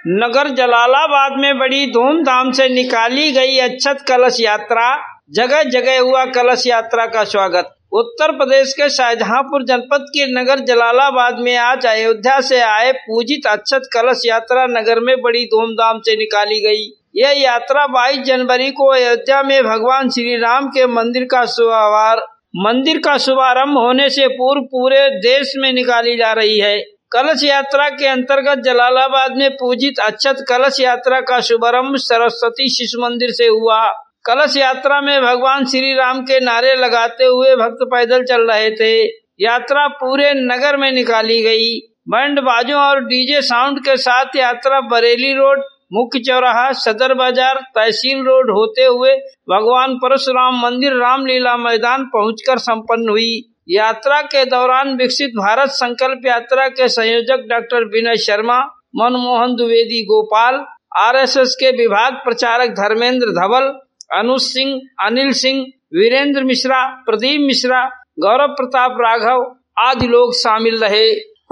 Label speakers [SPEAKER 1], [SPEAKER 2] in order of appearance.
[SPEAKER 1] नगर जलालाबाद में बड़ी धूमधाम से निकाली गई अक्षत कलश यात्रा। जगह जगह हुआ कलश यात्रा का स्वागत। उत्तर प्रदेश के शाहजहांपुर जनपद के नगर जलालाबाद में आज अयोध्या से आए पूजित अक्षत कलश यात्रा नगर में बड़ी धूमधाम से निकाली गई। यह यात्रा 22 जनवरी को अयोध्या में भगवान श्री राम के मंदिर का शुभारंभ होने से पूर्व पूरे देश में निकाली जा रही है। कलश यात्रा के अंतर्गत जलालाबाद में पूजित अक्षत कलश यात्रा का शुभारंभ सरस्वती शिशु मंदिर से हुआ। कलश यात्रा में भगवान श्री राम के नारे लगाते हुए भक्त पैदल चल रहे थे। यात्रा पूरे नगर में निकाली गई। बैंड बाजों और डीजे साउंड के साथ यात्रा बरेली रोड, मुख्य चौराहा, सदर बाजार, तहसील रोड होते हुए भगवान परशुराम मंदिर रामलीला मैदान पहुंचकर संपन्न हुई। यात्रा के दौरान विकसित भारत संकल्प यात्रा के संयोजक डॉक्टर विनय शर्मा, मनमोहन द्विवेदी गोपाल, आरएसएस के विभाग प्रचारक धर्मेंद्र धवल, अनुज सिंह, अनिल सिंह, वीरेंद्र मिश्रा, प्रदीप मिश्रा, गौरव प्रताप राघव आदि लोग शामिल रहे।